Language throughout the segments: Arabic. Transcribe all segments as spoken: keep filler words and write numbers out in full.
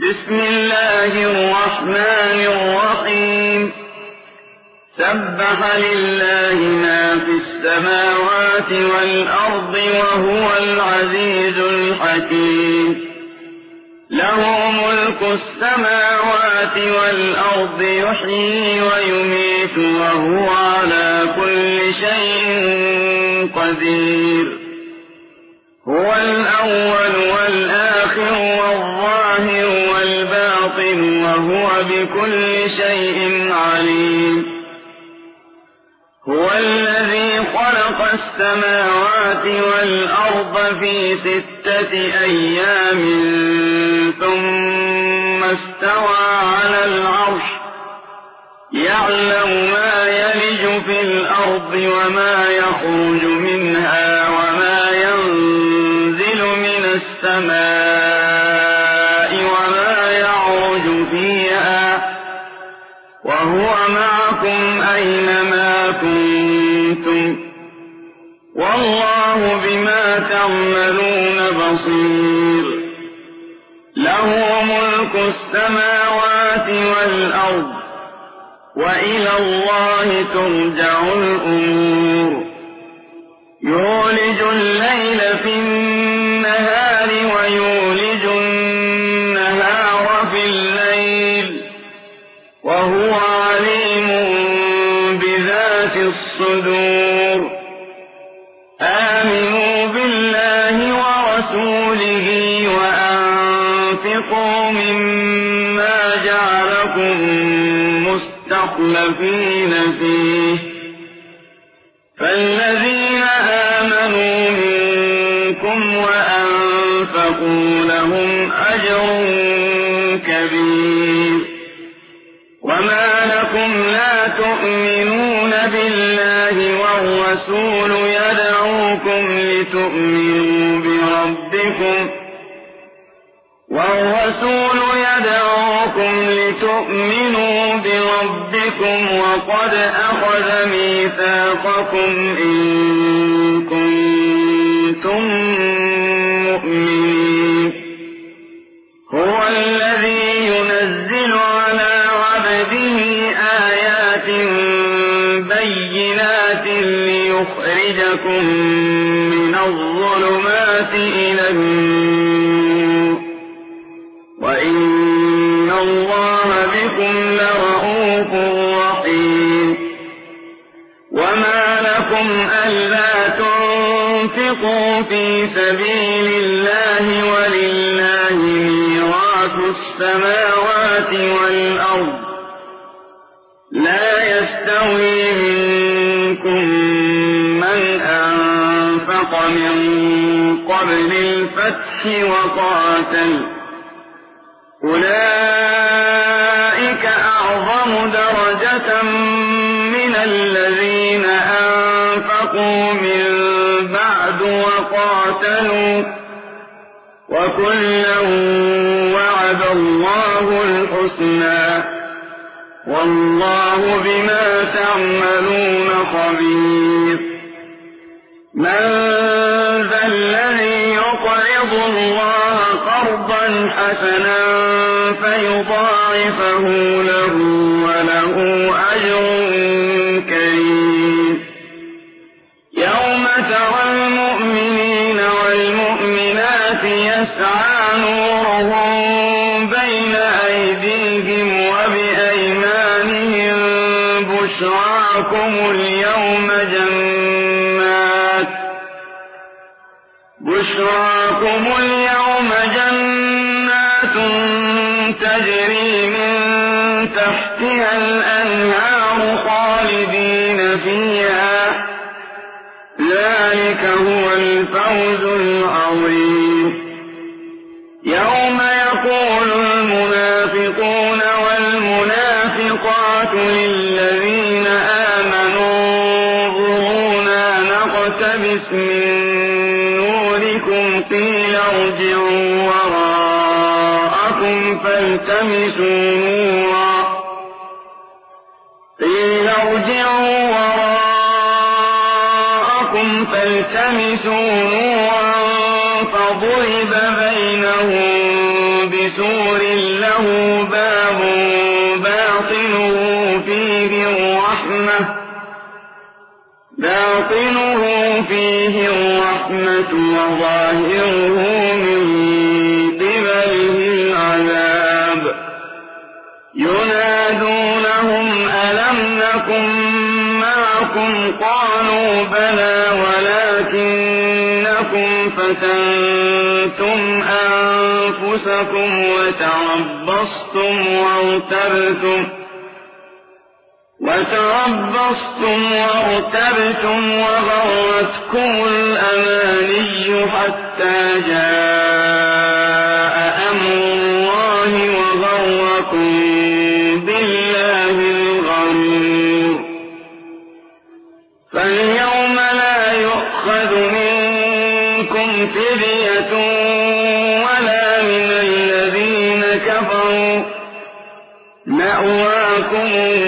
بسم الله الرحمن الرحيم سبح لله ما في السماوات والأرض وهو العزيز الحكيم له ملك السماوات والأرض يحيي ويميت وهو على كل شيء قدير هو الأول والآخر والظاهر والباطن وهو بكل شيء عليم هو الذي خلق السماوات والأرض في ستة أيام ثم استوى على العرش يعلم ما يلج في الأرض وما يخرج منها وما ينزل من السماء وما يعرج فيها وهو معكم أينما كنتم والله بما تعملون بصير له ملك السماوات والأرض وإلى الله ترجع الأمور يولج الليل في النهار ويولج النهار في الليل وهو عليم بذات الصدور آمنوا بالله ورسوله وأنفقوا مما جعلكم مستخلفين فيه فالذين آمنوا منكم وأنفقوا لهم أجر كبير وما لكم لا تؤمنون بالله والرسول يدعوكم لتؤمنوا بربكم والرسول يدعوكم لتؤمنوا بربكم وقد أخذ ميثاقكم إن كنتم مؤمنين هو الذي ينزل على عبده آيات بينات ليخرجكم من الظلمات إلى النور وإن الله بكم لرءوف رحيم وما لكم ألا تنفقوا في سبيل الله ولله ميراث السماوات والأرض لا يستوي منكم من أنفق من قبل الفتح وقاتل أولئك أعظم درجة من الذين أنفقوا من بعد وقاتلوا وكلا وعد الله الحسنى والله بما تعملون خبير من ذا الذي يقرض الله قرضا حسنا فيضاعفه له وله أجر كريم يوم ترى المؤمنين والمؤمنات يسعى نورهم بين أيديهم وبأيمانهم بشراكم اليوم جنات بشراكم اليوم جنات تجري من تحتها الأنهار خالدين فيها ذلك هو الفوز العظيم يوم يقول المنافقون والمنافقات للذين آمنوا انظرونا نقتبس من نوركم قيل ارجعوا وراءكم فالتمسوا نورا قيل ارجعوا وراءكم فالتمسوا نورا فضرب بينهم بسور له باب باطنه فيه الرحمة باطنه فيه الرحمة وظاهره من قبله العذاب ينادونهم ألم نكن معكم قالوا بلى ولكنكم فتنتم أنفسكم وتربصتم وارتبتم وتربصتم وارتبتم وغرتكم الأماني حتى جاء أمر الله وغركم بالله الغرور فاليوم لا يؤخذ منكم فدية ولا من الذين كفروا مأواكم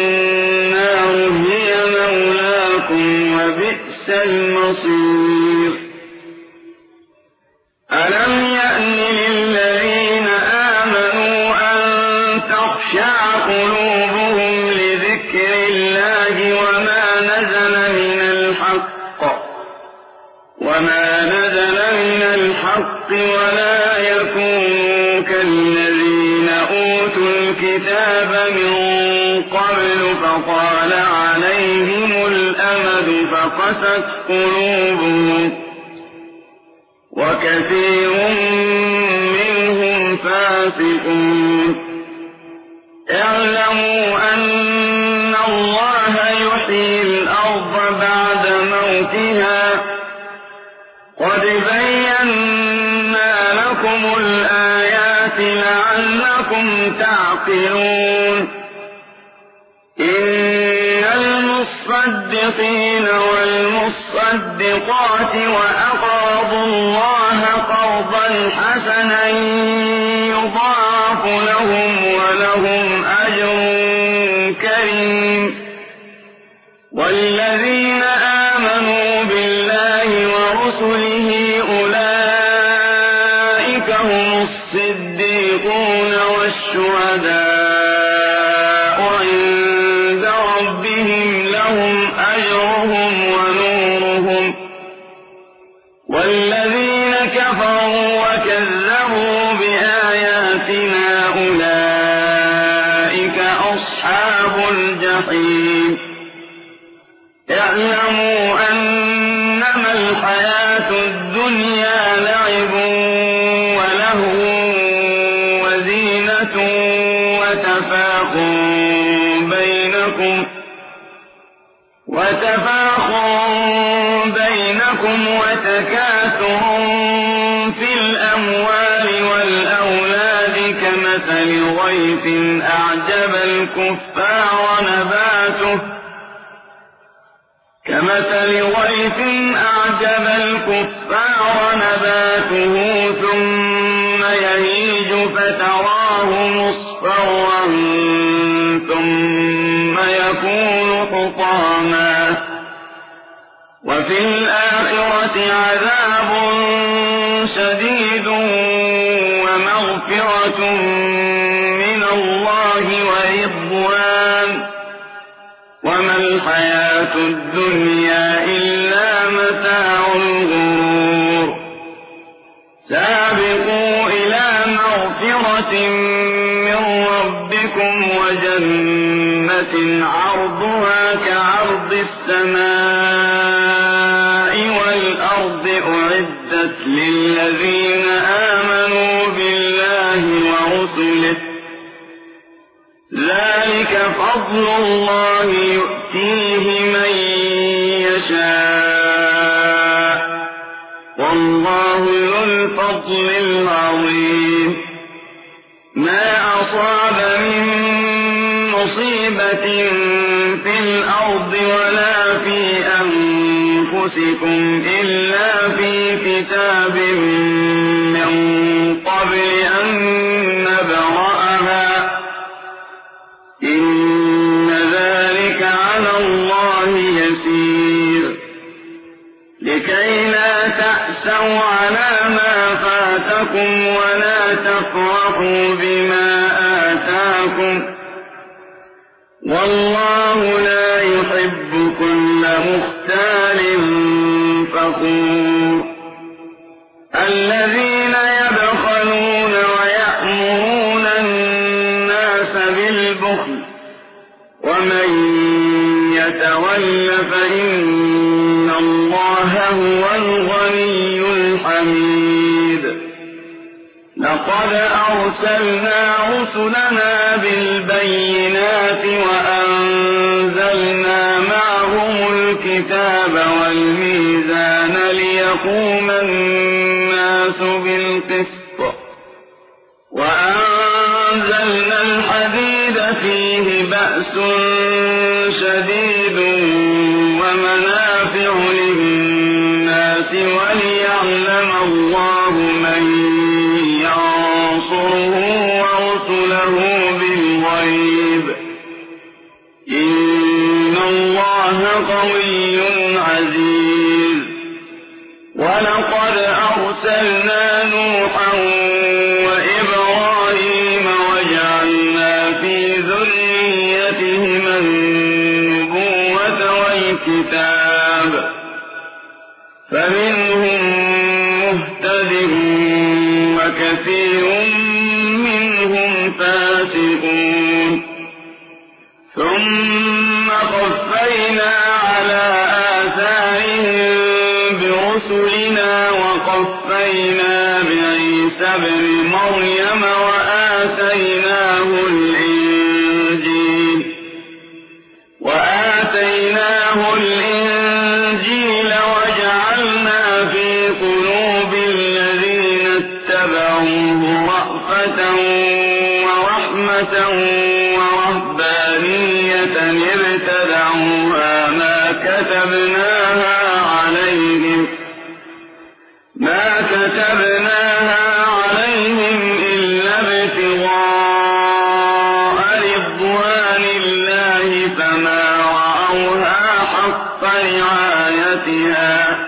وبئس المصير ألم يأن للذين آمنوا أن تخشع قلوبهم لذكر الله وما نزل من الحق وما نزل من الحق ولا يكونوا كالذين أوتوا الكتاب من قبل فطال عليهم الأمد فقست قلوبهم وكثير منهم فاسقون اعلموا أن الله يحيي الأرض بعد موتها قد بينا لكم الآيات لعلكم تعقلون إن المصدقين والمصدقات وأقرضوا الله قرضا حسنا يضاعف لهم ولهم أجر كريم والذين آمنوا بالله ورسله أولئك هم الصديقون والشهداء والذين كفروا وكذبوا بآياتنا أولئك أصحاب الجحيم اعلموا أنما الحياة الدنيا لعب ولهو وزينة وتفاخر بينكم وتفاخر بينكم وتكاثر في الأموال والأولاد كمثل غيث أعجب الكفار نباته كمثل غيث أعجب الكفار نباته ثم يهيج فتراه مصفرا ثم يكون حطاما وفي الآخرة عذاب شديد ومغفرة من الله ورضوان وما الحياة الدنيا إلا متاع الغرور سابقوا إلى مغفرة من ربكم وجنة عرضها كعرض السماء والأرض أعدت للذين آمنوا بالله ورسله ذلك فضل الله يؤتيه من يشاء والله ذو الفضل العظيم ما أصاب من مصيبة في الأرض ولا في أنفسكم إلا في كتاب من قبل أن نبرأها إن ذلك على الله يسير لكي لا تأسوا على ما فات فاتكم ولا تفرحوا بما آتاكم والله لا يحب كل مختال فخور الذين يبخلون ويأمرون الناس بالبخل ومن يتول فإن الله هو الغني الحميد لقد أرسلنا رسلنا بالبينات وأنزلنا معهم الكتاب والميزان ليقوم الناس بالقسط وأنزلنا الحديد فيه بأس شديد ومنافع للناس وليعلم الله من ينصره ورسله بالغيب إن الله قوي عزيز ولقد أرسلنا نوحا وإبراهيم وجعلنا في ذريتهما النبوة والكتاب فمنهم مهتد وكثير منهم فاسقون ثم قفينا على آثارهم برسلنا وقفينا بعيسى ابن مريم وآتيناه الإنجيل وآتيناه الإنجيل وجعلنا في قلوب الذين اتبعوه رأفة ورحمة ورهبانية ابتدعوها ما كتبناها عليهم ما كتبناها عليهم إلا ابتغاء رضوان الله فما رعوها حق رعايتها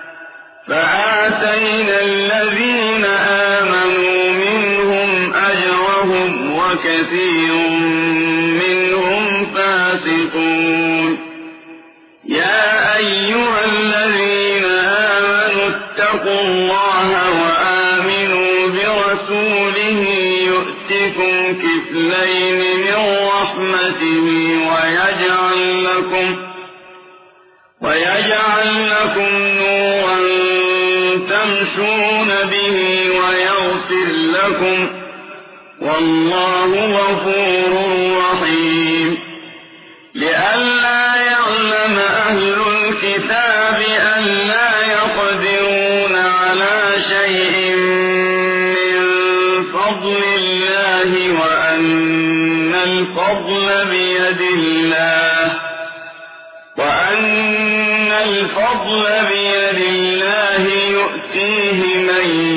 فآتينا الذين آمنوا منهم أجرهم وكثير منهم فاسقون يا أيها الذين آمنوا اتقوا الله وآمنوا برسوله يؤتكم كفلين من رحمته ويجعل لكم ويجعل لكم نورا تمشون به ويغفر لكم والله غفور رحيم لئلا يعلم أهل الكتاب ألا يقدرون على شيء من فضل الله وأن الفضل بيد الله وأن الفضل بيد الله يؤتيه من